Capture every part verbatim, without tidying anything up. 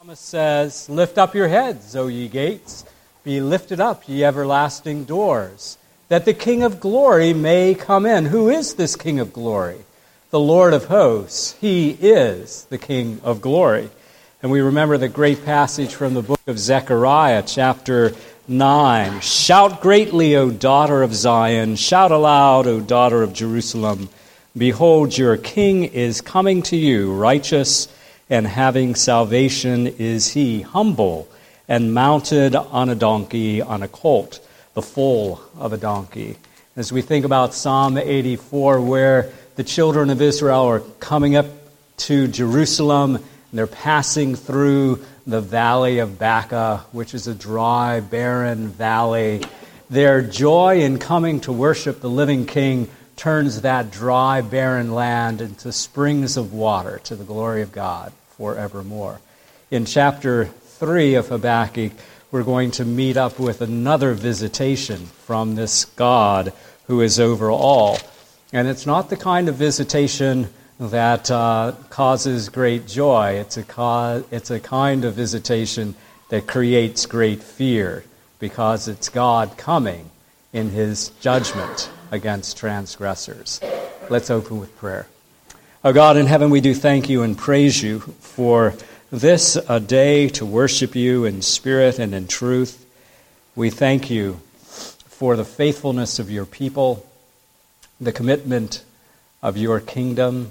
Psalmist says, "Lift up your heads, O ye gates, be lifted up, ye everlasting doors, that the King of glory may come in." Who is this King of glory? The Lord of hosts. He is the King of glory. And we remember the great passage from the book of Zechariah, chapter nine. "Shout greatly, O daughter of Zion. Shout aloud, O daughter of Jerusalem. Behold, your King is coming to you, righteous and having salvation is he, humble and mounted on a donkey, on a colt, the foal of a donkey." As we think about Psalm eighty-four, where the children of Israel are coming up to Jerusalem, and they're passing through the valley of Baca, which is a dry, barren valley, their joy in coming to worship the living King turns that dry, barren land into springs of water to the glory of God forevermore. In chapter three of Habakkuk, we're going to meet up with another visitation from this God who is over all. And it's not the kind of visitation that uh, causes great joy. It's a, co- it's a kind of visitation that creates great fear, because it's God coming in his judgment against transgressors. Let's open with prayer. Oh God in heaven, we do thank you and praise you for this a day to worship you in spirit and in truth. We thank you for the faithfulness of your people, the commitment of your kingdom,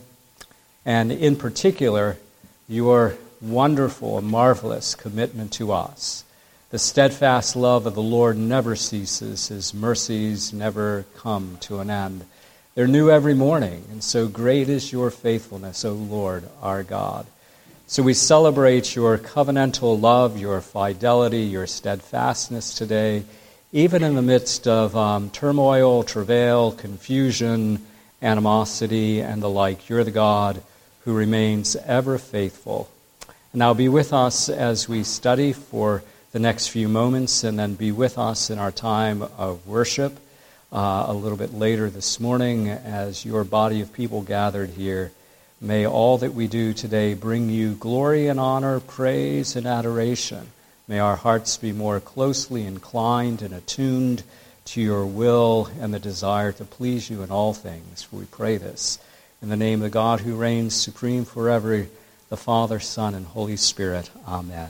and in particular, your wonderful and marvelous commitment to us. The steadfast love of the Lord never ceases. His mercies never come to an end. They're new every morning, and so great is your faithfulness, O Lord, our God. So we celebrate your covenantal love, your fidelity, your steadfastness today, even in the midst of um, turmoil, travail, confusion, animosity, and the like. You're the God who remains ever faithful. And now be with us as we study for the next few moments, and then be with us in our time of worship uh, a little bit later this morning as your body of people gathered here. May all that we do today bring you glory and honor, praise and adoration. May our hearts be more closely inclined and attuned to your will and the desire to please you in all things. For we pray this in the name of the God who reigns supreme forever, the Father, Son, and Holy Spirit. Amen.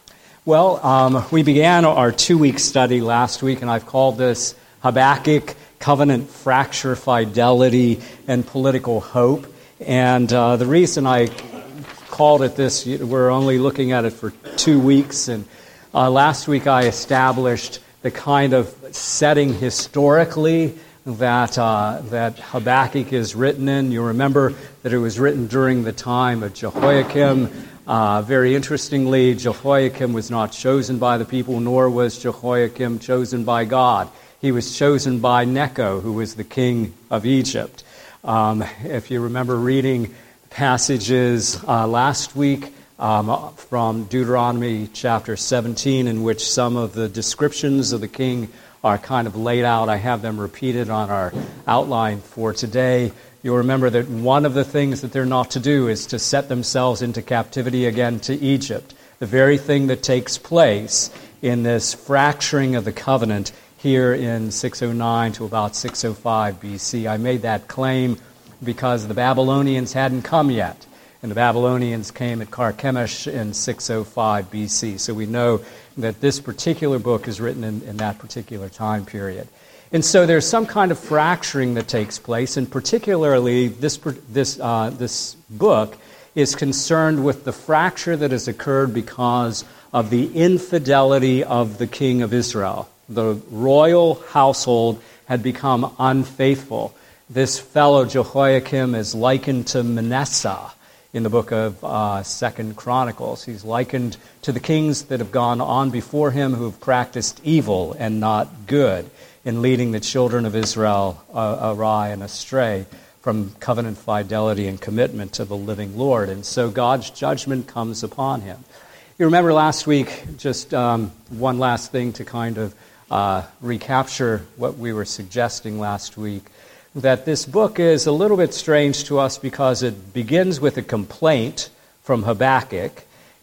Well, um, we began our two-week study last week, and I've called this Habakkuk, Covenant Fracture, Fidelity, and Political Hope. And uh, the reason I called it this, we're only looking at it for two weeks, and uh, last week I established the kind of setting historically that uh, that Habakkuk is written in. You remember that it was written during the time of Jehoiakim. Uh, very interestingly, Jehoiakim was not chosen by the people, nor was Jehoiakim chosen by God. He was chosen by Necho, who was the king of Egypt. Um, if you remember reading passages uh, last week um, from Deuteronomy chapter seventeen, in which some of the descriptions of the king are kind of laid out, I have them repeated on our outline for today. You'll remember that one of the things that they're not to do is to set themselves into captivity again to Egypt, the very thing that takes place in this fracturing of the covenant here in six oh nine to about six oh five B C. I made that claim because the Babylonians hadn't come yet, and the Babylonians came at Carchemish in six oh five B C. So we know that this particular book is written in, in that particular time period. And so there's some kind of fracturing that takes place, and particularly this this uh, this book is concerned with the fracture that has occurred because of the infidelity of the king of Israel. The royal household had become unfaithful. This fellow Jehoiakim is likened to Manasseh in the book of uh, Second Chronicles. He's likened to the kings that have gone on before him who have practiced evil and not good, in leading the children of Israel uh, awry and astray from covenant fidelity and commitment to the living Lord. And so God's judgment comes upon him. You remember last week, just um, one last thing to kind of uh, recapture what we were suggesting last week, that this book is a little bit strange to us because it begins with a complaint from Habakkuk,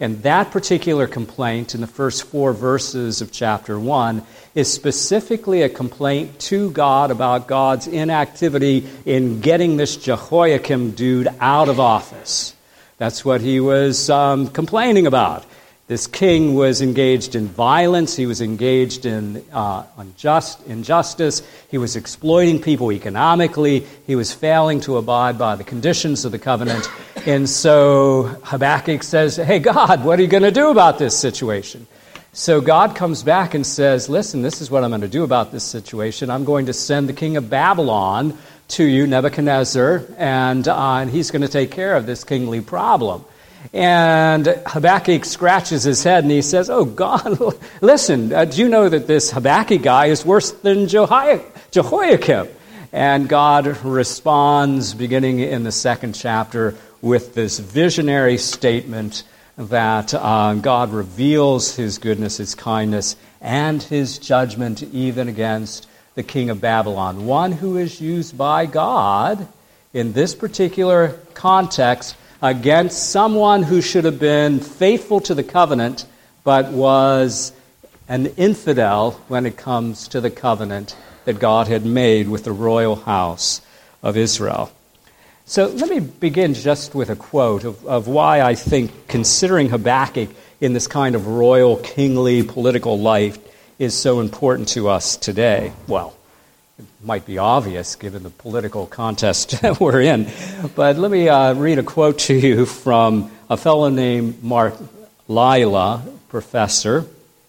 And that particular complaint in the first four verses of chapter one is specifically a complaint to God about God's inactivity in getting this Jehoiakim dude out of office. That's what he was um, complaining about. This king was engaged in violence. He was engaged in uh, unjust injustice. He was exploiting people economically. He was failing to abide by the conditions of the covenant. And so Habakkuk says, hey, God, what are you going to do about this situation? So God comes back and says, listen, this is what I'm going to do about this situation. I'm going to send the king of Babylon to you, Nebuchadnezzar, and, uh, and he's going to take care of this kingly problem. And Habakkuk scratches his head and he says, oh, God, listen, uh, do you know that this Habakkuk guy is worse than Jehoiakim? And God responds, beginning in the second chapter, with this visionary statement that uh, God reveals his goodness, his kindness, and his judgment even against the king of Babylon, one who is used by God in this particular context against someone who should have been faithful to the covenant, but was an infidel when it comes to the covenant that God had made with the royal house of Israel. So let me begin just with a quote of, of why I think considering Habakkuk in this kind of royal, kingly, political life is so important to us today. Well, it might be obvious given the political contest that we're in, but let me uh, read a quote to you from a fellow named Mark Lila, professor,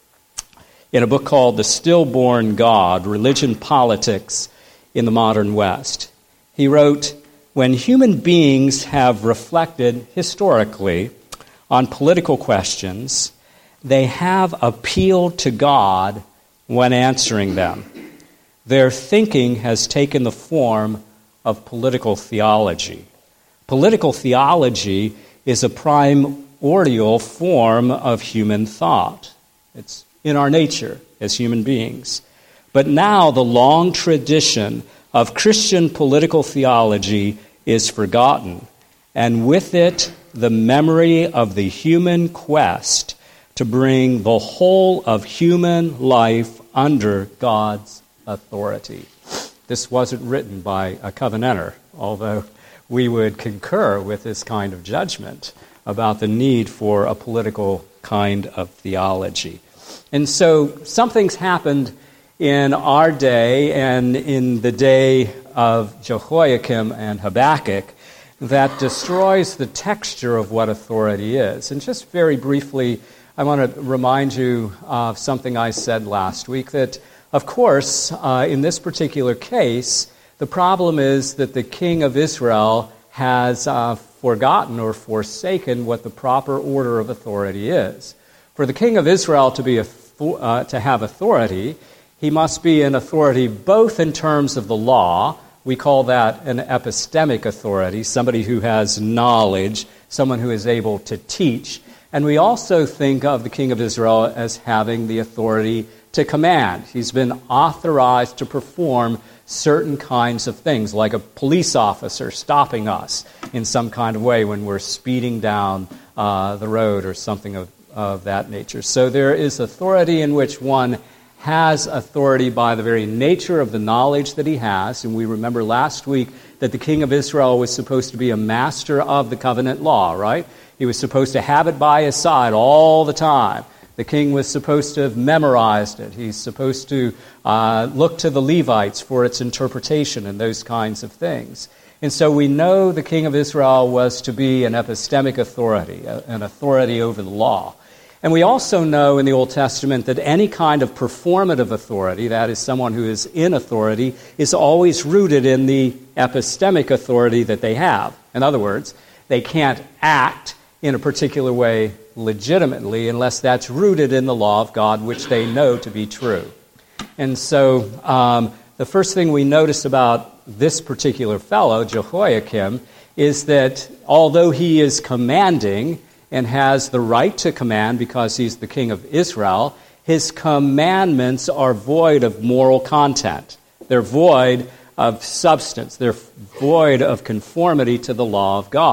in a book called The Stillborn God, Religion, Politics in the Modern West. He wrote, when human beings have reflected historically on political questions, they have appealed to God when answering them. Their thinking has taken the form of political theology. Political theology is a primordial form of human thought. It's in our nature as human beings. But now the long tradition of Christian political theology is forgotten, and with it the memory of the human quest to bring the whole of human life under God's authority. This wasn't written by a covenanter, although we would concur with this kind of judgment about the need for a political kind of theology. And so something's happened in our day and in the day of Jehoiakim and Habakkuk that destroys the texture of what authority is. And just very briefly, I want to remind you of something I said last week, that, of course, uh, in this particular case, the problem is that the king of Israel has uh, forgotten or forsaken what the proper order of authority is. For the king of Israel to be a, uh, to have authority, he must be an authority both in terms of the law. We call that an epistemic authority, somebody who has knowledge, someone who is able to teach. And we also think of the king of Israel as having the authority to command. He's been authorized to perform certain kinds of things, like a police officer stopping us in some kind of way when we're speeding down uh, the road or something of, of that nature. So there is authority in which one has authority by the very nature of the knowledge that he has. And we remember last week that the king of Israel was supposed to be a master of the covenant law, right? He was supposed to have it by his side all the time. The king was supposed to have memorized it. He's supposed to uh, look to the Levites for its interpretation and those kinds of things. And so we know the king of Israel was to be an epistemic authority, an authority over the law. And we also know in the Old Testament that any kind of performative authority, that is someone who is in authority, is always rooted in the epistemic authority that they have. In other words, they can't act in a particular way legitimately unless that's rooted in the law of God, which they know to be true. And so um, the first thing we notice about this particular fellow, Jehoiakim, is that although he is commanding and has the right to command because he's the king of Israel, his commandments are void of moral content. They're void of substance. They're void of conformity to the law of God.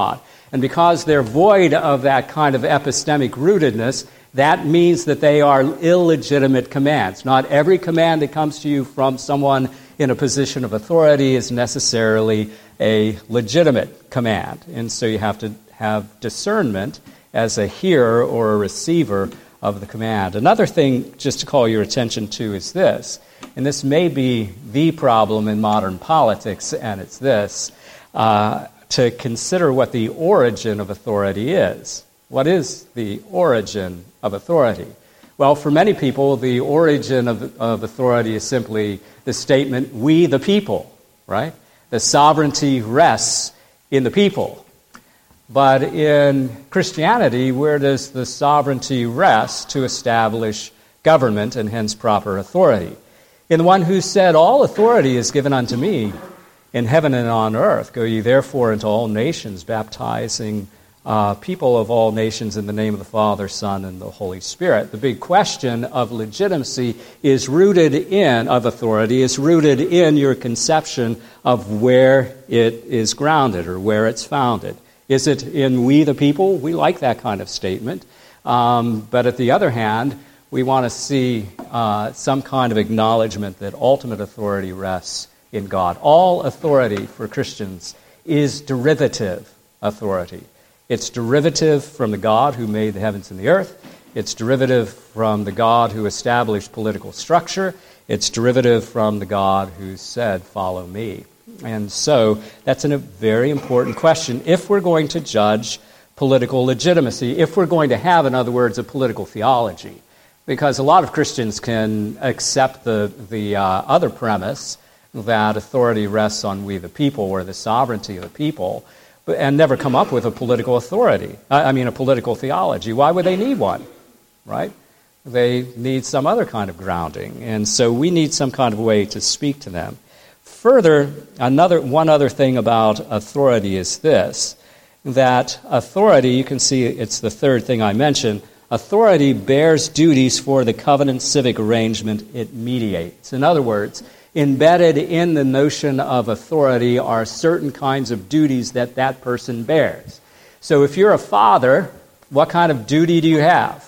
And because they're void of that kind of epistemic rootedness, that means that they are illegitimate commands. Not every command that comes to you from someone in a position of authority is necessarily a legitimate command. And so you have to have discernment as a hearer or a receiver of the command. Another thing just to call your attention to is this, and this may be the problem in modern politics, and it's this, uh, to consider what the origin of authority is. What is the origin of authority? Well, for many people, the origin of, of authority is simply the statement, we the people, right? The sovereignty rests in the people. But in Christianity, where does the sovereignty rest to establish government and hence proper authority? In the one who said, all authority is given unto me in heaven and on earth. Go ye therefore into all nations, baptizing uh, people of all nations in the name of the Father, Son, and the Holy Spirit. The big question of legitimacy is rooted in, of authority, is rooted in your conception of where it is grounded or where it's founded. Is it in we the people? We like that kind of statement. Um, but at the other hand, we want to see uh, some kind of acknowledgement that ultimate authority rests in God. All authority for Christians is derivative authority. It's derivative from the God who made the heavens and the earth. It's derivative from the God who established political structure. It's derivative from the God who said, follow me. And so that's a very important question if we're going to judge political legitimacy, if we're going to have, in other words, a political theology. Because a lot of Christians can accept the, the uh, other premise that authority rests on we the people or the sovereignty of the people, but, and never come up with a political authority, I mean a political theology. Why would they need one, right? They need some other kind of grounding. And so we need some kind of way to speak to them. Further, another one other thing about authority is this, that authority, you can see it's the third thing I mentioned, authority bears duties for the covenant civic arrangement it mediates. In other words, embedded in the notion of authority are certain kinds of duties that that person bears. So if you're a father, what kind of duty do you have?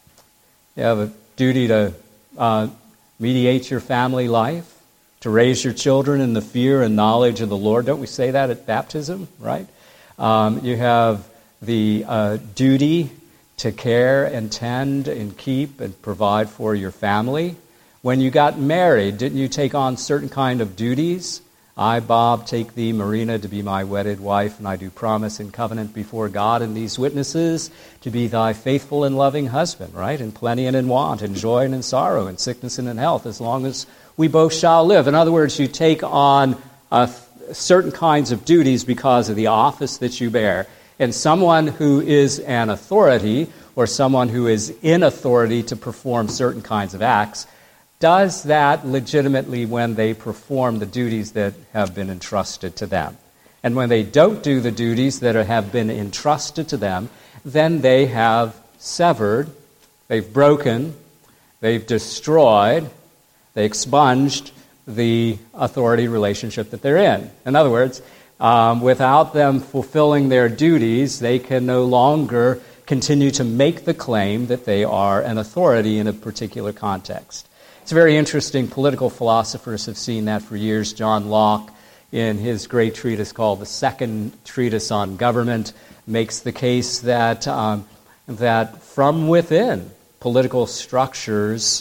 You have a duty to uh, mediate your family life, to raise your children in the fear and knowledge of the Lord. Don't we say that at baptism, right? Um, you have the uh, duty to care and tend and keep and provide for your family. When you got married, didn't you take on certain kind of duties? I, Bob, take thee, Marina, to be my wedded wife, and I do promise in covenant before God and these witnesses to be thy faithful and loving husband, right? In plenty and in want, in joy and in sorrow, in sickness and in health, as long as we both shall live. In other words, you take on uh, certain kinds of duties because of the office that you bear. And someone who is an authority or someone who is in authority to perform certain kinds of acts does that legitimately when they perform the duties that have been entrusted to them. And when they don't do the duties that have been entrusted to them, then they have severed, they've broken, they've destroyed, they expunged the authority relationship that they're in. In other words, um, without them fulfilling their duties, they can no longer continue to make the claim that they are an authority in a particular context. It's very interesting. Political philosophers have seen that for years. John Locke, in his great treatise called The Second Treatise on Government, makes the case that um, that from within, political structures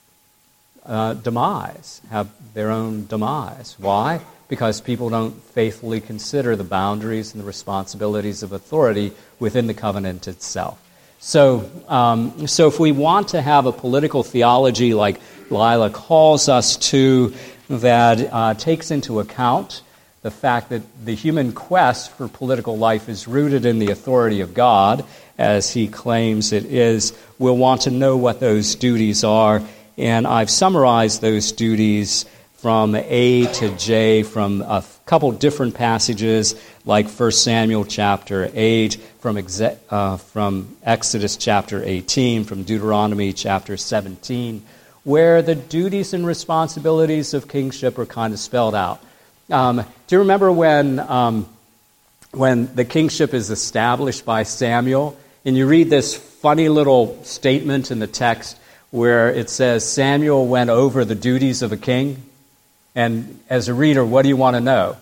uh, demise, have their own demise. Why? Because people don't faithfully consider the boundaries and the responsibilities of authority within the covenant itself. So, um, so if we want to have a political theology like Lila calls us to, that uh, takes into account the fact that the human quest for political life is rooted in the authority of God, as he claims it is, we'll want to know what those duties are. And I've summarized those duties from A to J from a couple different passages, like First Samuel chapter eight, from, exe- uh, from Exodus chapter eighteen, from Deuteronomy chapter seventeen, where the duties and responsibilities of kingship are kind of spelled out. Um, do you remember when um, when the kingship is established by Samuel, and you read this funny little statement in the text where it says, Samuel went over the duties of a king. And as a reader, what do you want to know?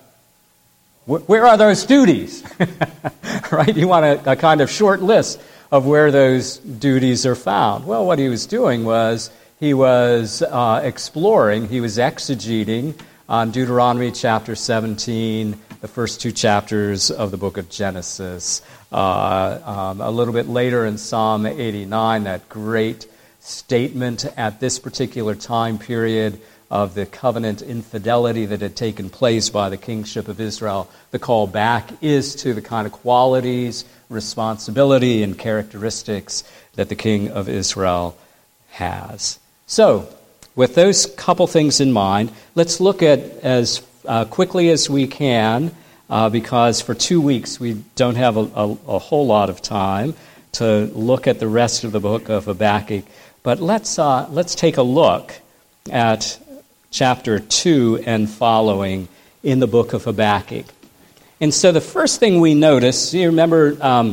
Where are those duties? Right? You want a, a kind of short list of where those duties are found. Well, what he was doing was he was uh, exploring, he was exegeting on Deuteronomy chapter seventeen, the first two chapters of the book of Genesis. Uh, um, a little bit later in Psalm eighty-nine, that great statement at this particular time period of the covenant infidelity that had taken place by the kingship of Israel. The call back is to the kind of qualities, responsibility, and characteristics that the king of Israel has. So, with those couple things in mind, let's look at as uh, quickly as we can, uh, because for two weeks we don't have a, a, a whole lot of time to look at the rest of the book of Habakkuk. But let's uh, let's take a look at chapter two and following in the book of Habakkuk. And so the first thing we notice, you remember um,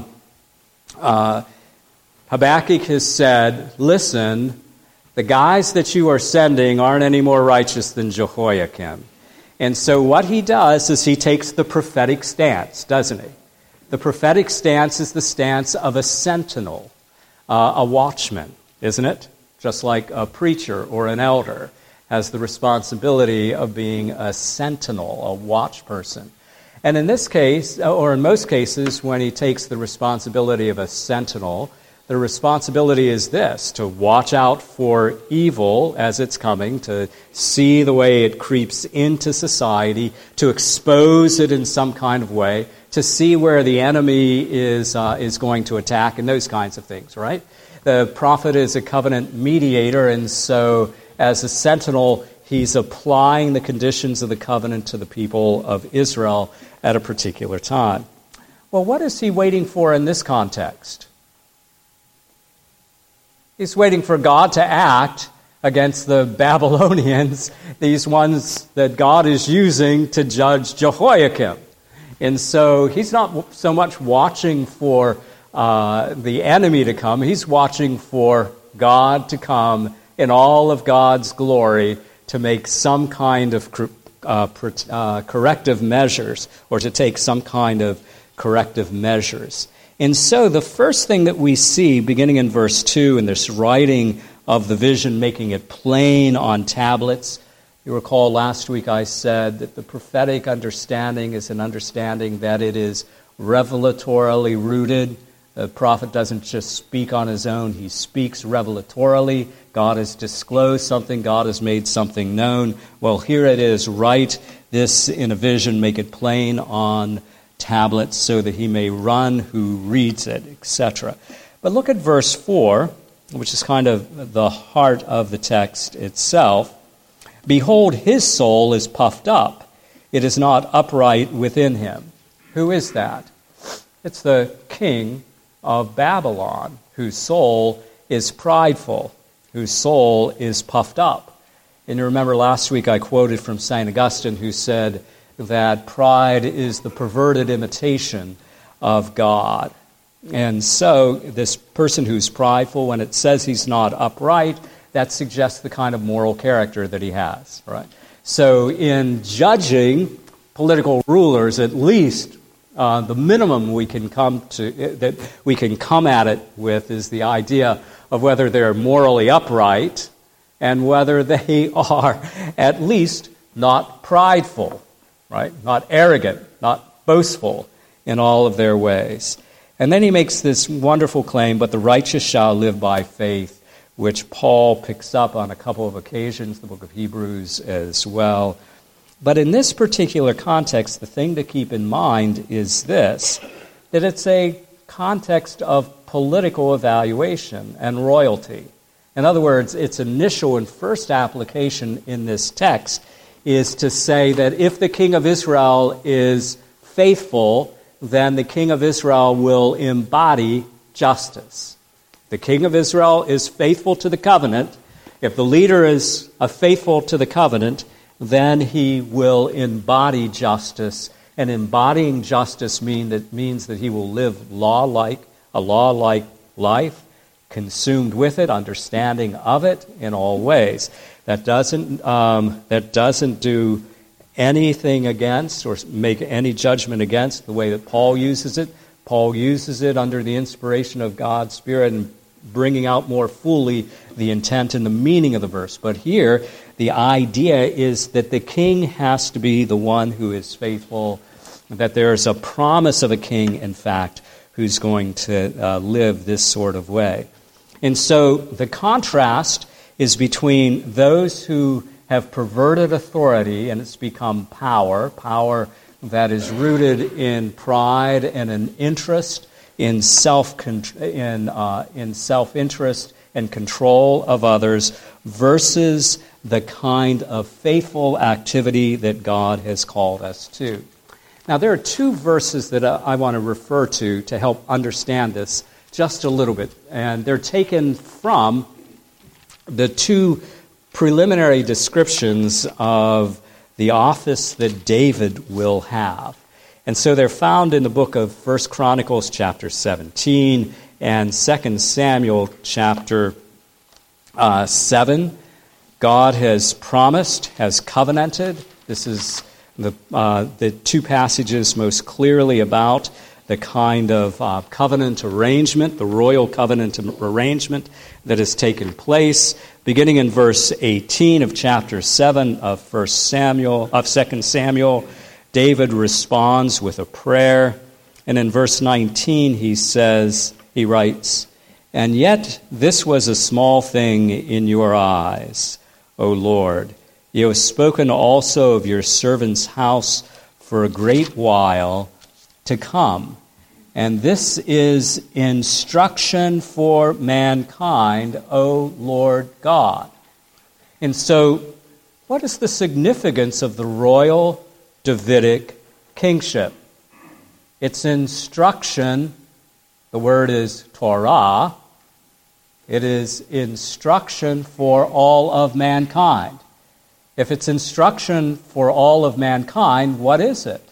uh, Habakkuk has said, listen, the guys that you are sending aren't any more righteous than Jehoiakim. And so what he does is he takes the prophetic stance, doesn't he? The prophetic stance is the stance of a sentinel, uh, a watchman, isn't it? Just like a preacher or an elder has the responsibility of being a sentinel, a watch person. And in this case, or in most cases, when he takes the responsibility of a sentinel, the responsibility is this, to watch out for evil as it's coming, to see the way it creeps into society, to expose it in some kind of way, to see where the enemy is uh, is going to attack, and those kinds of things, right? The prophet is a covenant mediator, and so as a sentinel, he's applying the conditions of the covenant to the people of Israel at a particular time. Well, what is he waiting for in this context? He's waiting for God to act against the Babylonians, these ones that God is using to judge Jehoiakim. And so he's not so much watching for uh, the enemy to come, he's watching for God to come in all of God's glory to make some kind of uh, uh, corrective measures, or to take some kind of corrective measures. And so the first thing that we see, beginning in verse two, in this writing of the vision, making it plain on tablets. You recall last week I said that the prophetic understanding is an understanding that it is revelatorily rooted. The prophet doesn't just speak on his own, he speaks revelatorily. God has disclosed something, God has made something known. Well, here it is, write this in a vision, make it plain on tablets so that he may run who reads it, et cetera. But look at verse four, which is kind of the heart of the text itself. Behold, his soul is puffed up. It is not upright within him. Who is that? It's the king of Babylon, whose soul is prideful, whose soul is puffed up. And you remember last week I quoted from Saint Augustine, who said that pride is the perverted imitation of God. And so this person who's prideful, when it says he's not upright, that suggests the kind of moral character that he has, right? So in judging political rulers, at least Uh, the minimum we can come to that we can come at it with is the idea of whether they're morally upright and whether they are at least not prideful, right? Not arrogant, not boastful in all of their ways. And then he makes this wonderful claim, but the righteous shall live by faith, which Paul picks up on a couple of occasions, the book of Hebrews as well. But in this particular context, the thing to keep in mind is this, that it's a context of political evaluation and royalty. In other words, its initial and first application in this text is to say that if the king of Israel is faithful, then the king of Israel will embody justice. The king of Israel is faithful to the covenant. If the leader is uh, faithful to the covenant, then he will embody justice And embodying justice mean that means that he will live law-like, a law-like life, consumed with it, understanding of it in all ways. That doesn't um, that doesn't do anything against or make any judgment against the way that Paul uses it. Paul uses it under the inspiration of God's Spirit and bringing out more fully the intent and the meaning of the verse. But here, the idea is that the king has to be the one who is faithful, that there is a promise of a king, in fact, who's going to uh, live this sort of way. And so the contrast is between those who have perverted authority and it's become power, power that is rooted in pride and an interest in self in uh, in self-interest and control of others, versus the kind of faithful activity that God has called us to. Now, there are two verses that I want to refer to to help understand this just a little bit, and they're taken from the two preliminary descriptions of the office that David will have. And so they're found in the book of First Chronicles chapter seventeen and Second Samuel chapter uh, seven. God has promised, has covenanted. This is the uh, the two passages most clearly about the kind of uh, covenant arrangement, the royal covenant arrangement that has taken place. Beginning in verse eighteen of chapter seven of First Samuel, of Second Samuel, David responds with a prayer. And in verse nineteen, he says, he writes, "And yet this was a small thing in your eyes, O Lord. You have spoken also of your servant's house for a great while to come. And this is instruction for mankind, O Lord God." And so, what is the significance of the royal Davidic kingship? It's instruction. The word is Torah. It is instruction for all of mankind. If it's instruction for all of mankind, what is it?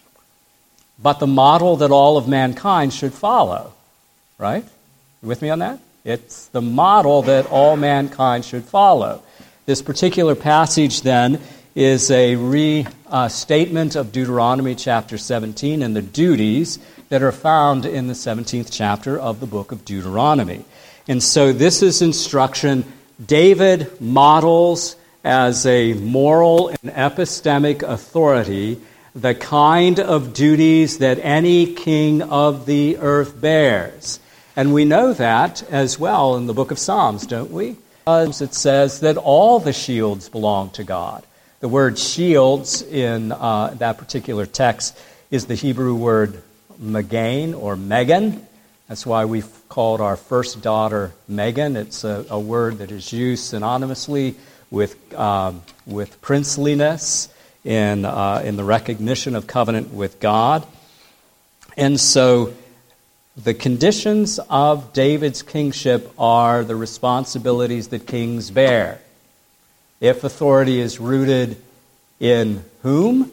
But the model that all of mankind should follow, right? You with me on that? It's the model that all mankind should follow. This particular passage, then, is a restatement of Deuteronomy chapter seventeen and the duties that are found in the seventeenth chapter of the book of Deuteronomy. And so this is instruction. David models as a moral and epistemic authority the kind of duties that any king of the earth bears. And we know that as well in the book of Psalms, don't we? It says that all the shields belong to God. The word shields in uh, that particular text is the Hebrew word Megan or Megan. That's why we've called our first daughter Megan. It's a, a word that is used synonymously with um, with princeliness in uh, in the recognition of covenant with God. And so the conditions of David's kingship are the responsibilities that kings bear. If authority is rooted in whom?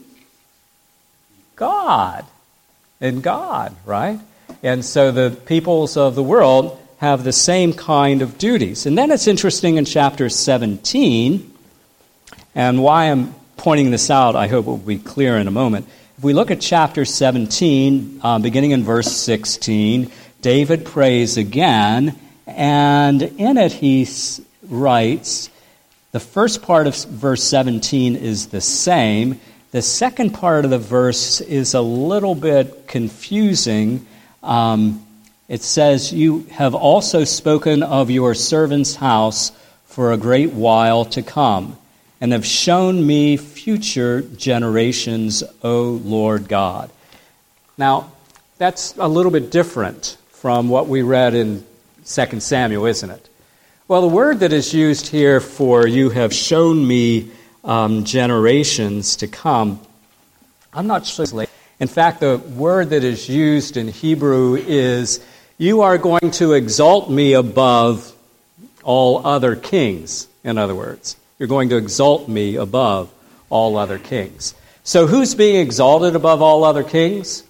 God. In God, right? And so the peoples of the world have the same kind of duties. And then it's interesting in chapter seventeen, and why I'm pointing this out, I hope it will be clear in a moment. If we look at chapter seventeen, uh, beginning in verse sixteen, David prays again, and in it he s- writes, the first part of verse seventeen is the same. The second part of the verse is a little bit confusing. Um, it says, "You have also spoken of your servant's house for a great while to come, and have shown me future generations, O Lord God." Now, that's a little bit different from what we read in Second Samuel, isn't it? Well, the word that is used here for "you have shown me um, generations to come," I'm not sure. In fact, the word that is used in Hebrew is, "You are going to exalt me above all other kings," in other words. You're going to exalt me above all other kings. So who's being exalted above all other kings?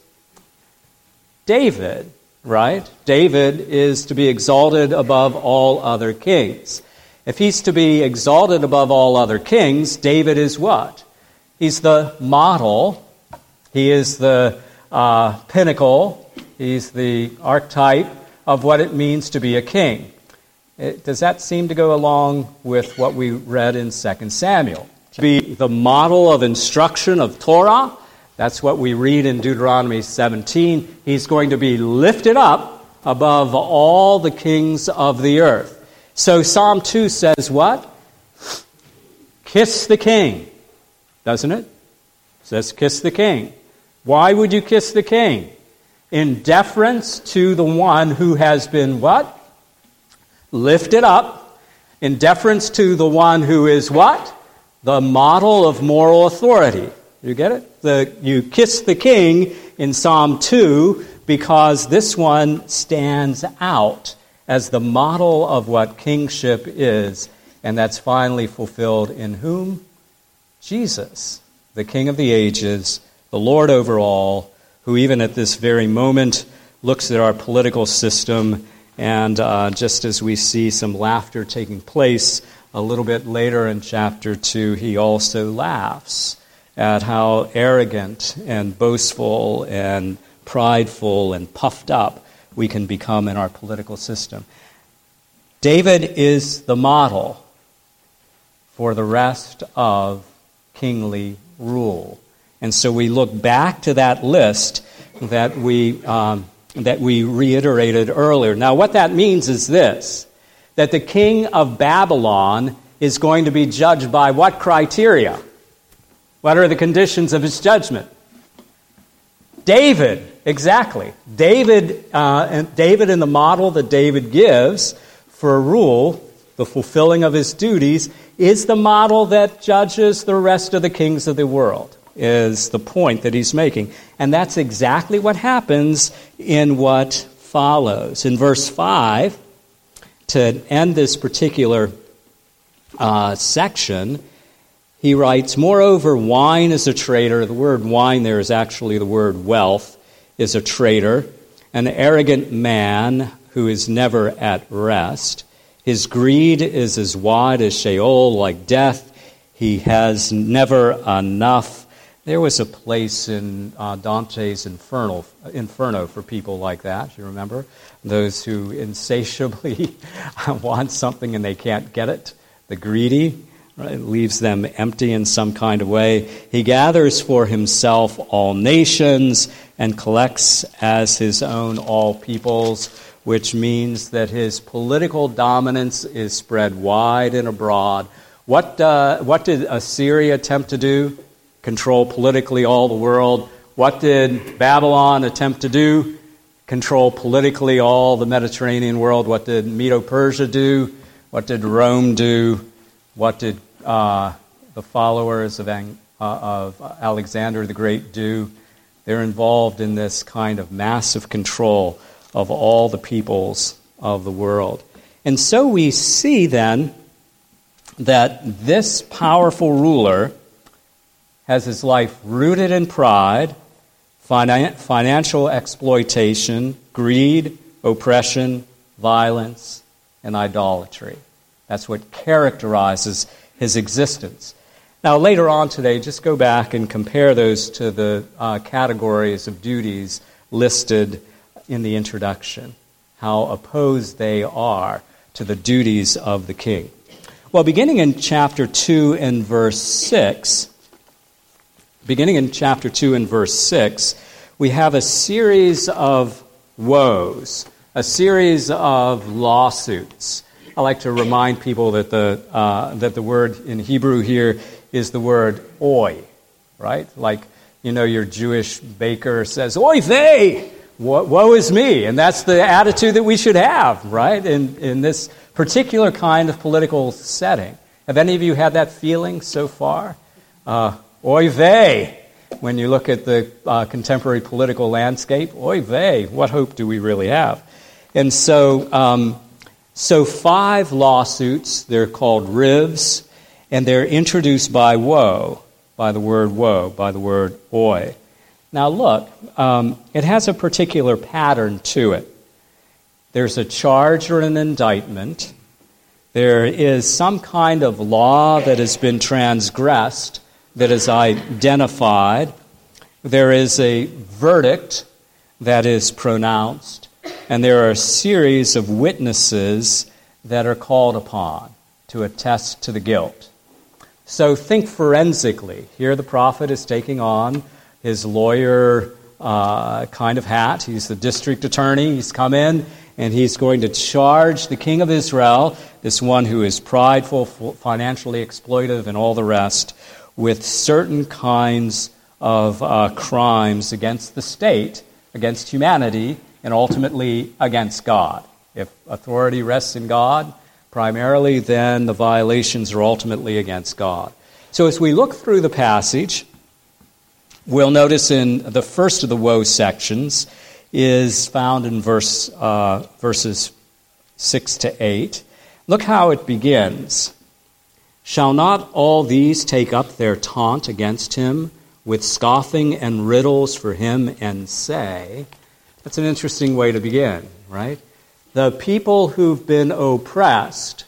David, right? David is to be exalted above all other kings. If he's to be exalted above all other kings, David is what? He's the model. He is the uh, pinnacle. He's the archetype of what it means to be a king. It, does that seem to go along with what we read in Second Samuel? To be the model of instruction of Torah, that's what we read in Deuteronomy seventeen. He's going to be lifted up above all the kings of the earth. So Psalm two says what? Kiss the king, doesn't it? It says kiss the king. Why would you kiss the king? In deference to the one who has been what? Lifted up. In deference to the one who is what? The model of moral authority. You get it? The, you kiss the king in Psalm two because this one stands out as the model of what kingship is, and that's finally fulfilled in whom? Jesus, the King of the ages, the Lord over all, who even at this very moment looks at our political system, and uh, just as we see some laughter taking place a little bit later in chapter two, he also laughs at how arrogant and boastful and prideful and puffed up we can become in our political system. David is the model for the rest of kingly rule. And so we look back to that list that we um, that we reiterated earlier. Now, what that means is this, that the king of Babylon is going to be judged by what criteria? What are the conditions of his judgment? David, exactly. David, uh, and David and the model that David gives for rule, the fulfilling of his duties, is the model that judges the rest of the kings of the world, is the point that he's making. And that's exactly what happens in what follows. In verse five, to end this particular uh, section, he writes, "Moreover, wine is a traitor." The word wine there is actually the word wealth, is a traitor, an arrogant man who is never at rest. His greed is as wide as Sheol, like death. He has never enough. There was a place in uh, Dante's Inferno, Inferno for people like that, you remember? Those who insatiably want something and they can't get it, the greedy. Right? It leaves them empty in some kind of way. He gathers for himself all nations and collects as his own all peoples, which means that his political dominance is spread wide and abroad. What, uh, what did Assyria attempt to do? Control politically all the world. What did Babylon attempt to do? Control politically all the Mediterranean world. What did Medo-Persia do? What did Rome do? What did uh, the followers of, uh, of Alexander the Great do? They're involved in this kind of massive control of all the peoples of the world. And so we see then that this powerful ruler has his life rooted in pride, finan- financial exploitation, greed, oppression, violence, and idolatry. That's what characterizes his existence. Now, later on today, just go back and compare those to the uh, categories of duties listed in the introduction, how opposed they are to the duties of the king. Well, beginning in chapter two and verse six, beginning in chapter two and verse six, we have a series of woes, a series of lawsuits. I like to remind people that the uh, that the word in Hebrew here is the word oy, right? Like, you know, your Jewish baker says, oy vey, woe is me. And that's the attitude that we should have, right, in, in this particular kind of political setting. Have any of you had that feeling so far? Uh, oy vey. When you look at the uh, contemporary political landscape, oy vey, what hope do we really have? And so, um, so five lawsuits, they're called rivs, and they're introduced by woe, by the word woe, by the word oi. Now look, um, it has a particular pattern to it. There's a charge or an indictment. There is some kind of law that has been transgressed, that is identified. There is a verdict that is pronounced, and there are a series of witnesses that are called upon to attest to the guilt. So think forensically. Here the prophet is taking on his lawyer uh, kind of hat. He's the district attorney. He's come in, and he's going to charge the king of Israel, this one who is prideful, financially exploitive, and all the rest, with certain kinds of uh, crimes against the state, against humanity, and ultimately against God. If authority rests in God, primarily, then the violations are ultimately against God. So as we look through the passage, we'll notice in the first of the woe sections is found in verse uh, verses six to eight. Look how it begins. Shall not all these take up their taunt against him with scoffing and riddles for him and say? That's an interesting way to begin, right? The people who've been oppressed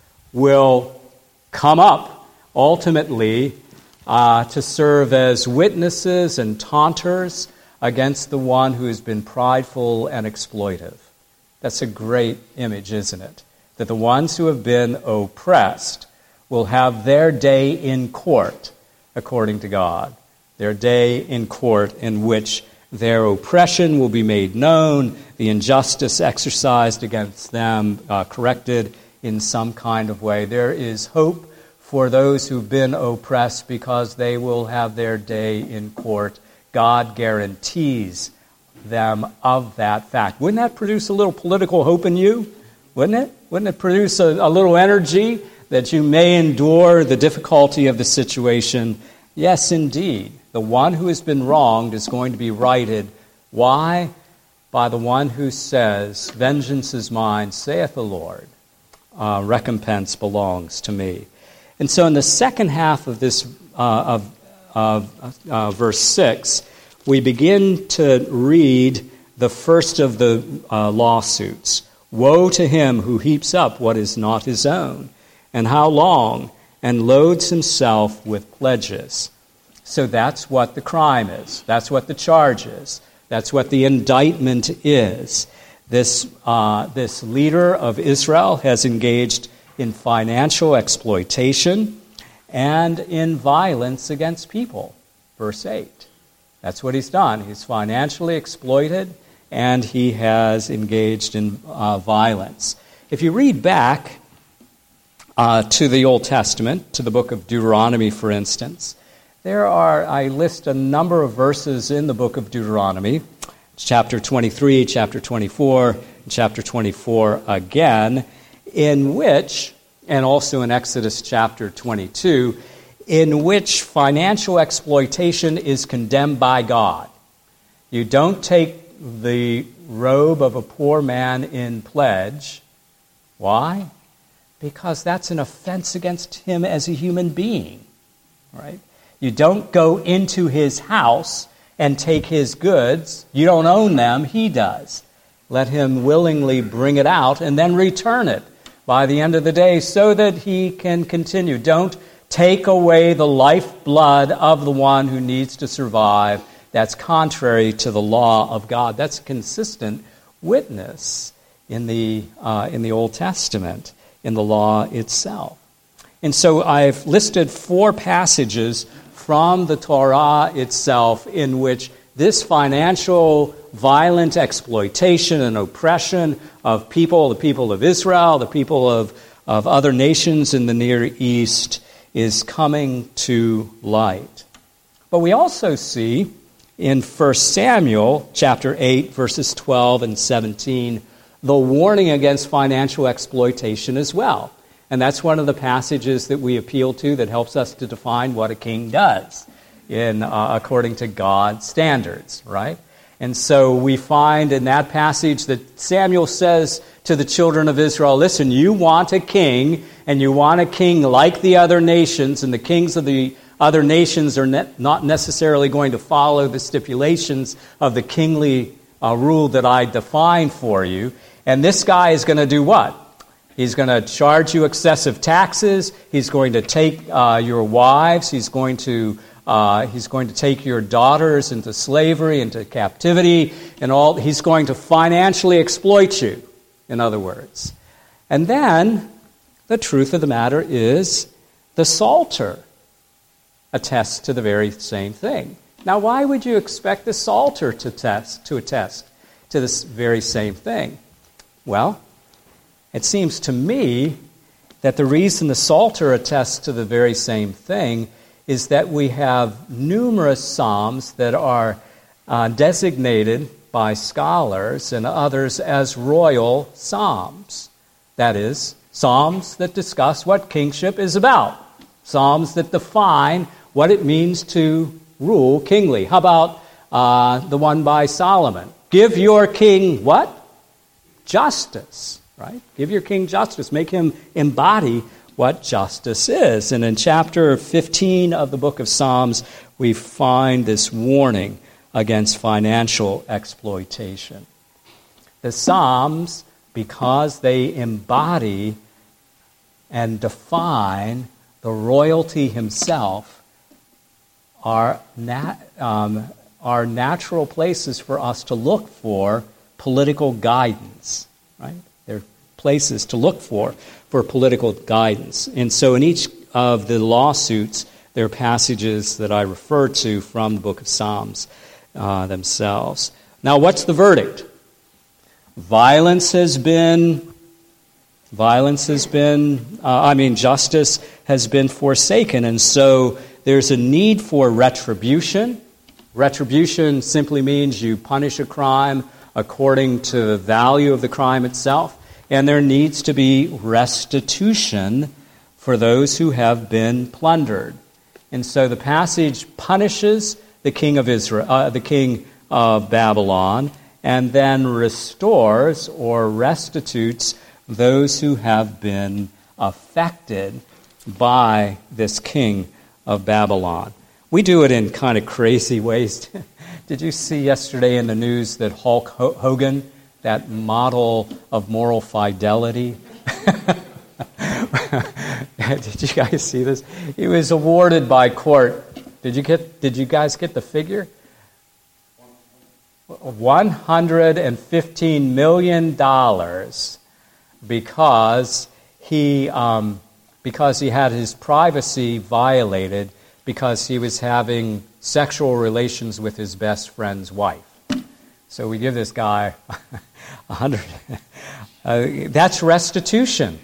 will come up ultimately uh, to serve as witnesses and taunters against the one who has been prideful and exploitive. That's a great image, isn't it? That the ones who have been oppressed will have their day in court, according to God. Their day in court in which their oppression will be made known, the injustice exercised against them uh, corrected in some kind of way. There is hope for those who've been oppressed because they will have their day in court. God guarantees them of that fact. Wouldn't that produce a little political hope in you? Wouldn't it? Wouldn't it produce a, a little energy that you may endure the difficulty of the situation? Yes, indeed. The one who has been wronged is going to be righted. Why? By the one who says, vengeance is mine, saith the Lord. Uh, recompense belongs to me. And so in the second half of this, uh, of uh, uh, verse six, we begin to read the first of the uh, lawsuits. Woe to him who heaps up what is not his own, and how long, and loads himself with pledges. So that's what the crime is. That's what the charge is. That's what the indictment is. This, uh, this leader of Israel has engaged in financial exploitation and in violence against people. Verse eight. That's what he's done. He's financially exploited and he has engaged in uh, violence. If you read back uh, to the Old Testament, to the book of Deuteronomy, for instance, there are, I list a number of verses in the book of Deuteronomy, chapter twenty-three, chapter twenty-four, chapter twenty-four again, in which, and also in Exodus chapter twenty-two, in which financial exploitation is condemned by God. You don't take the robe of a poor man in pledge. Why? Because that's an offense against him as a human being, right? You don't go into his house and take his goods. You don't own them, he does. Let him willingly bring it out and then return it by the end of the day so that he can continue. Don't take away the lifeblood of the one who needs to survive. That's contrary to the law of God. That's a consistent witness in the uh, in the Old Testament, in the law itself. And so I've listed four passages from the Torah itself in which this financial violent exploitation and oppression of people, the people of Israel, the people of, of other nations in the Near East, is coming to light. But we also see in First Samuel chapter eight, verses twelve and seventeen, the warning against financial exploitation as well. And that's one of the passages that we appeal to that helps us to define what a king does in uh, according to God's standards, right? And so we find in that passage that Samuel says to the children of Israel, listen, you want a king, and you want a king like the other nations and the kings of the Other nations are ne- not necessarily going to follow the stipulations of the kingly uh, rule that I define for you. And this guy is going to do what? He's going to charge you excessive taxes. He's going to take uh, your wives. He's going to uh, he's going to take your daughters into slavery, into captivity, and all. He's going to financially exploit you, in other words. And then the truth of the matter is the Psalter attests to the very same thing. Now, why would you expect the Psalter to test to attest to this very same thing? Well, it seems to me that the reason the Psalter attests to the very same thing is that we have numerous psalms that are uh, designated by scholars and others as royal psalms. That is, psalms that discuss what kingship is about. Psalms that define what it means to rule kingly. How about uh, the one by Solomon? Give your king what? Justice, right? Give your king justice. Make him embody what justice is. And in chapter fifteen of the book of Psalms, we find this warning against financial exploitation. The Psalms, because they embody and define the royalty himself, are nat- um, are natural places for us to look for political guidance, right? They're places to look for for political guidance. And so in each of the lawsuits, there are passages that I refer to from the book of Psalms uh, themselves. Now, what's the verdict? Violence has been, violence has been, uh, I mean, justice has been forsaken, and so there's a need for retribution. Retribution simply means you punish a crime according to the value of the crime itself, and there needs to be restitution for those who have been plundered. And so the passage punishes the king of Israel, uh, the king of Babylon, and then restores or restitutes those who have been affected by this king of Babylon. We do it in kind of crazy ways. Did you see yesterday in the news that Hulk Hogan, that model of moral fidelity, did you guys see this? He was awarded by court. Did you get? Did you guys get the figure? one hundred fifteen million dollars because he um, because he had his privacy violated because he was having sexual relations with his best friend's wife. So we give this guy a hundred. Uh, that's restitution.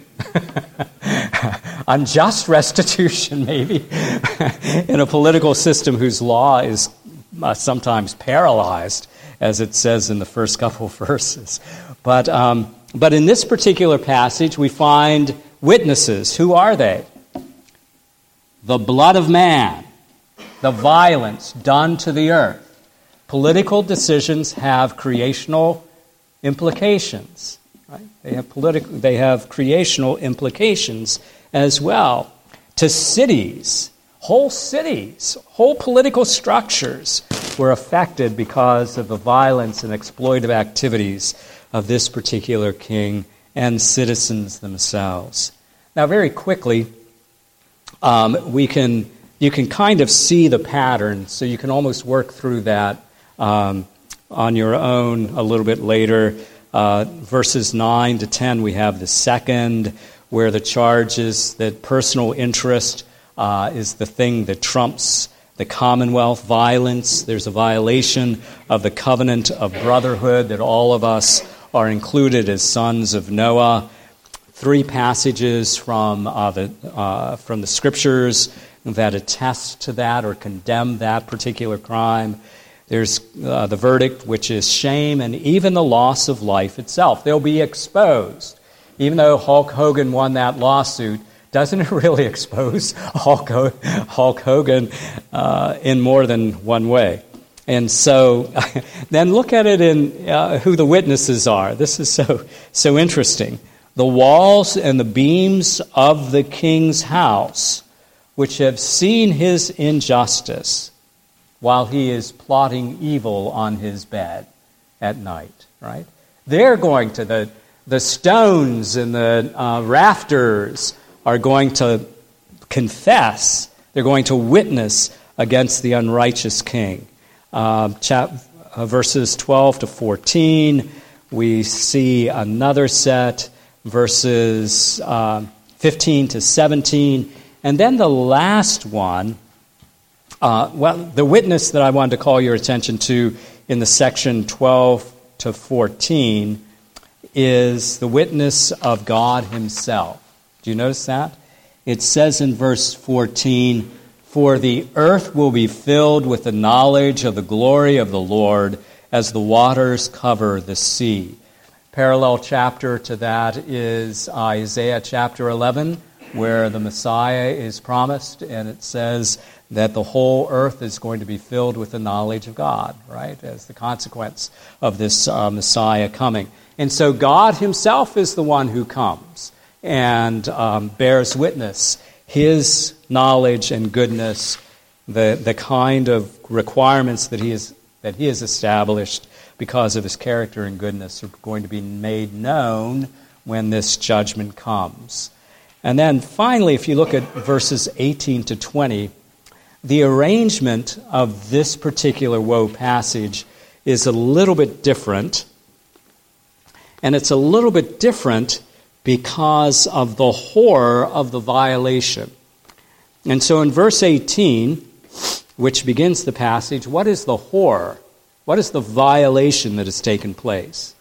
Unjust restitution, maybe, in a political system whose law is uh, sometimes paralyzed, as it says in the first couple verses. But um, but in this particular passage, we find witnesses. Who are they? The blood of man, the violence done to the earth. Political decisions have creational implications. Right? They have political. They have creational implications as well. To cities, whole cities, whole political structures were affected because of the violence and exploitive activities of this particular king and citizens themselves. Now, very quickly, um, we can you can kind of see the pattern, so you can almost work through that um, on your own a little bit later. Uh, verses nine to ten, we have the second, where the charge is that personal interest uh, is the thing that trumps the commonwealth. Violence, there's a violation of the covenant of brotherhood, that all of us are included as sons of Noah. Three passages from uh, the uh, from the scriptures that attest to that or condemn that particular crime. There's uh, the verdict, which is shame, and even the loss of life itself. They'll be exposed. Even though Hulk Hogan won that lawsuit, doesn't it really expose Hulk, Ho- Hulk Hogan uh, in more than one way? And so then look at it in uh, who the witnesses are. This is so so interesting. The walls and the beams of the king's house which have seen his injustice while he is plotting evil on his bed at night, right? They're going to, the, the stones and the uh, rafters are going to confess, they're going to witness against the unrighteous king. Uh, chap, uh, verses twelve to fourteen, we see another set, verses uh, fifteen to seventeen, and then the last one, uh, well, the witness that I wanted to call your attention to in the section twelve to fourteen is the witness of God himself. Do you notice that? It says in verse fourteen, "For the earth will be filled with the knowledge of the glory of the Lord as the waters cover the sea." Parallel chapter to that is Isaiah chapter eleven, where the Messiah is promised, and it says that the whole earth is going to be filled with the knowledge of God, right, as the consequence of this uh, Messiah coming. And so God himself is the one who comes and um, bears witness. His knowledge and goodness, the, the kind of requirements that he, is, that he has established because of his character and goodness are going to be made known when this judgment comes. And then finally, if you look at verses eighteen to twenty, the arrangement of this particular woe passage is a little bit different. And it's a little bit different because of the horror of the violation. And so in verse eighteen, which begins the passage, what is the horror? What is the violation that has taken place?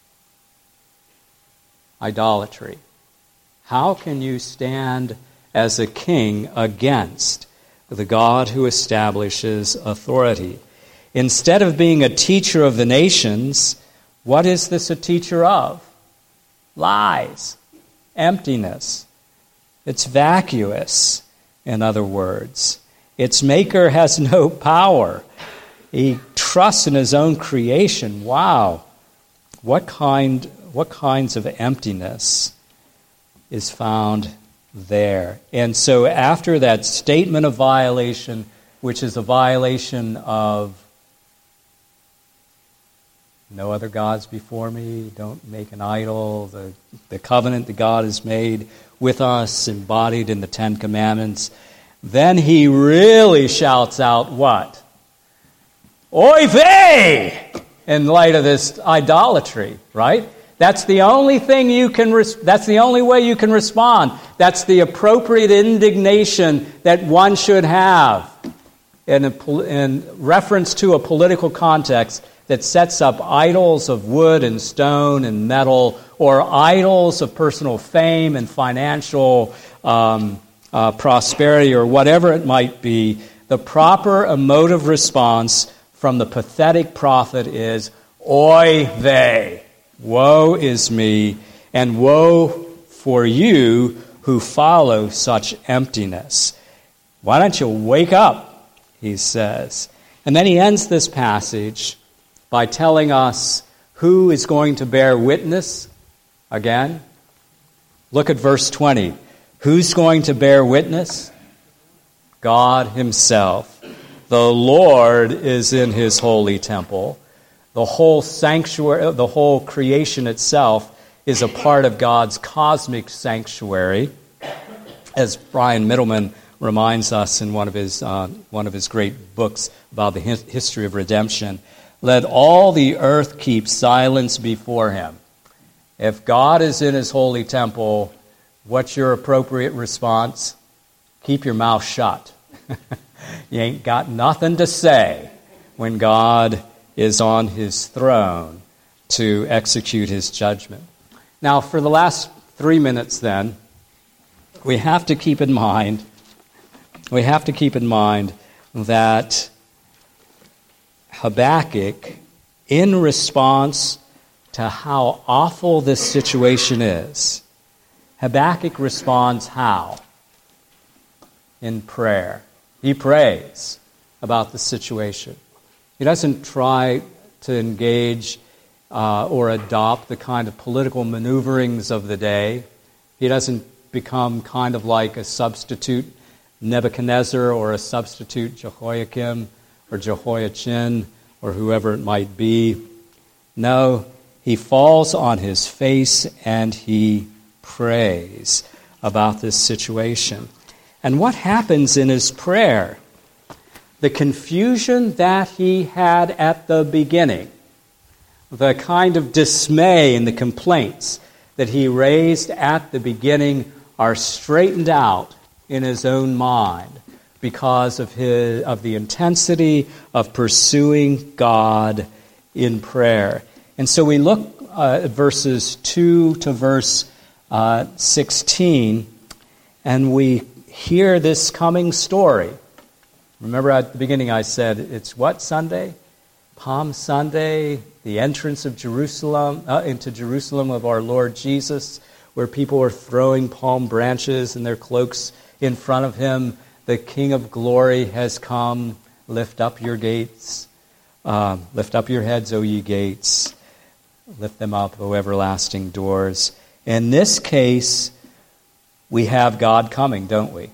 Idolatry. How can you stand as a king against the God who establishes authority? Instead of being a teacher of the nations, what is this a teacher of? Lies, emptiness. It's vacuous, in other words. Its maker has no power. He trusts in his own creation. Wow. What kind, what kinds of emptiness is found there? And so after that statement of violation, which is a violation of no other gods before me, don't make an idol, the, the covenant that God has made with us, embodied in the Ten Commandments, then he really shouts out what? Oy vey! In light of this idolatry, right? That's the only thing you can, res- that's the only way you can respond. That's the appropriate indignation that one should have in, a, in reference to a political context that sets up idols of wood and stone and metal, or idols of personal fame and financial um, uh, prosperity, or whatever it might be. The proper emotive response from the pathetic prophet is, oy vey, woe is me, and woe for you who follow such emptiness. Why don't you wake up, he says. And then he ends this passage by telling us who is going to bear witness again. Look at verse twenty. Who's going to bear witness? God himself. The Lord is in his holy temple. The whole sanctuary, the whole creation itself is a part of God's cosmic sanctuary, as Brian Middleman reminds us in one of his uh, one of his great books about the history of redemption. Let all the earth keep silence before him. If God is in his holy temple, what's your appropriate response? Keep your mouth shut. You ain't got nothing to say when God is on his throne to execute his judgment. Now, for the last three minutes then, we have to keep in mind, we have to keep in mind that Habakkuk, in response to how awful this situation is, Habakkuk responds how? In prayer. He prays about the situation. He doesn't try to engage uh, or adopt the kind of political maneuverings of the day. He doesn't become kind of like a substitute Nebuchadnezzar or a substitute Jehoiakim or Jehoiachin or whoever it might be. No, he falls on his face and he prays about this situation. And what happens in his prayer? The confusion that he had at the beginning, the kind of dismay and the complaints that he raised at the beginning are straightened out in his own mind because of his of the intensity of pursuing God in prayer. And so we look uh, at verses two to verse uh, sixteen, and we hear this coming story. Remember at the beginning I said, it's what Sunday? Palm Sunday, the entrance of Jerusalem, uh, into Jerusalem of our Lord Jesus, where people were throwing palm branches and their cloaks in front of him. The King of Glory has come. Lift up your gates. Um, lift up your heads, O ye gates. Lift them up, O everlasting doors. In this case, we have God coming, don't we?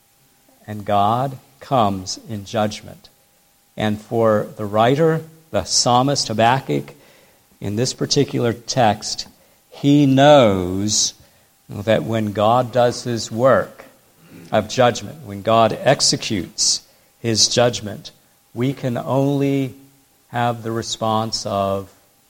And God comes in judgment. And for the writer, the psalmist Habakkuk, in this particular text, he knows that when God does his work of judgment, when God executes his judgment, we can only have the response of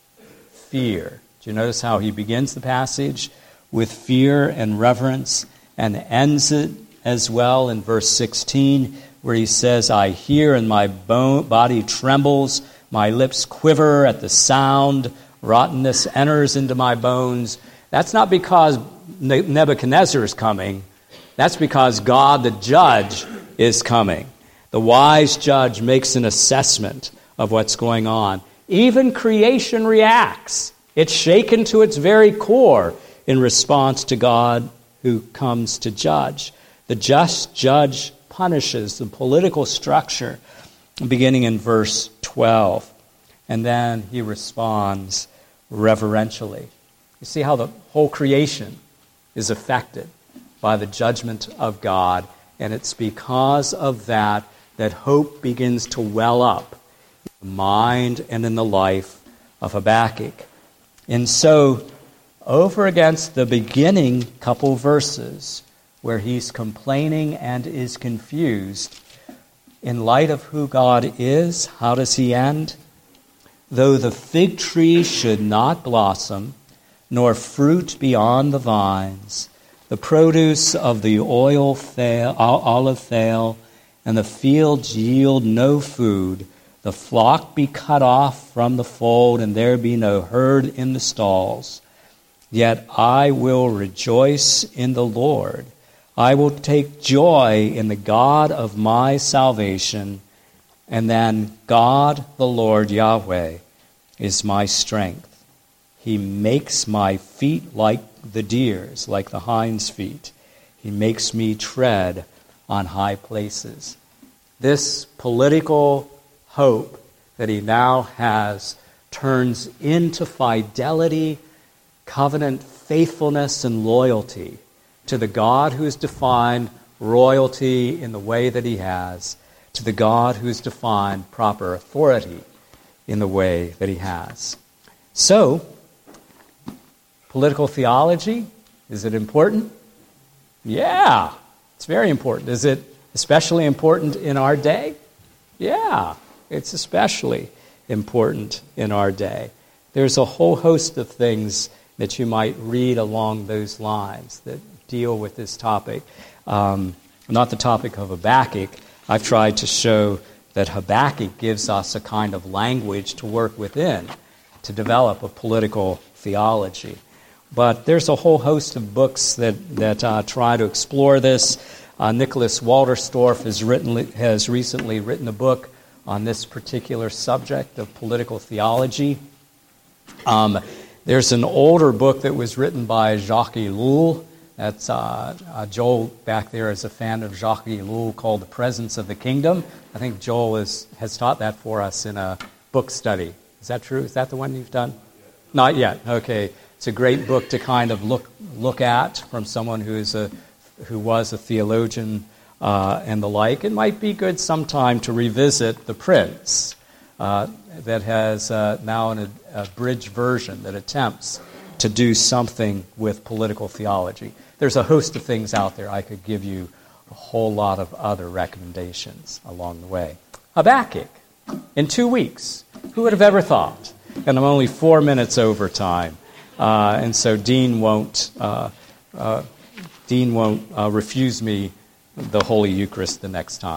fear. Do you notice how he begins the passage with fear and reverence and ends it as well in verse sixteen, where he says, I hear and my bone, body trembles, my lips quiver at the sound, rottenness enters into my bones. That's not because Nebuchadnezzar is coming. That's because God the judge is coming. The wise judge makes an assessment of what's going on. Even creation reacts. It's shaken to its very core in response to God who comes to judge. The just judge punishes the political structure, beginning in verse twelve. And then he responds reverentially. You see how the whole creation is affected by the judgment of God, and it's because of that that hope begins to well up in the mind and in the life of Habakkuk. And so, over against the beginning couple verses, where he's complaining and is confused, in light of who God is, how does he end? Though the fig tree should not blossom, nor fruit be on the vines, the produce of the oil fail, olive fail, and the fields yield no food, the flock be cut off from the fold, and there be no herd in the stalls. Yet I will rejoice in the Lord. I will take joy in the God of my salvation. And then God, the Lord Yahweh, is my strength. He makes my feet like the deer's, like the hind's feet. He makes me tread on high places. This political hope that he now has turns into fidelity, covenant faithfulness, and loyalty to the God who has defined royalty in the way that he has, to the God who has defined proper authority in the way that he has. So, political theology, is it important? Yeah, it's very important. Is it especially important in our day? Yeah, it's especially important in our day. There's a whole host of things that you might read along those lines that deal with this topic. Um, not the topic of Habakkuk. I've tried to show that Habakkuk gives us a kind of language to work within to develop a political theology. But there's a whole host of books that, that uh, try to explore this. Uh, Nicholas Walderstorff has, written, has recently written a book on this particular subject of political theology. Um, there's an older book that was written by Jacques Ellul. That's uh, uh, Joel back there is a fan of Jacques Ellul, called The Presence of the Kingdom. I think Joel is, has taught that for us in a book study. Is that true? Is that the one you've done? Not yet. Okay. It's a great book to kind of look look at from someone who is a who was a theologian uh, and the like, it might be good sometime to revisit The Prince, uh, that has uh, now an abridged version that attempts to do something with political theology. There's a host of things out there. I could give you a whole lot of other recommendations along the way. Habakkuk, in two weeks. Who would have ever thought? And I'm only four minutes over time. Uh, and so Dean won't uh, uh, Dean won't uh, refuse me the Holy Eucharist the next time.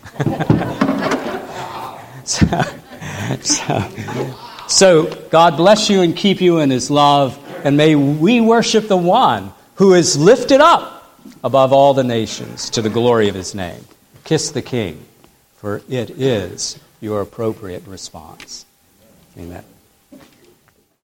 so, so, so God bless you and keep you in his love, and may we worship the one who is lifted up above all the nations to the glory of his name. Kiss the King, for it is your appropriate response. Amen.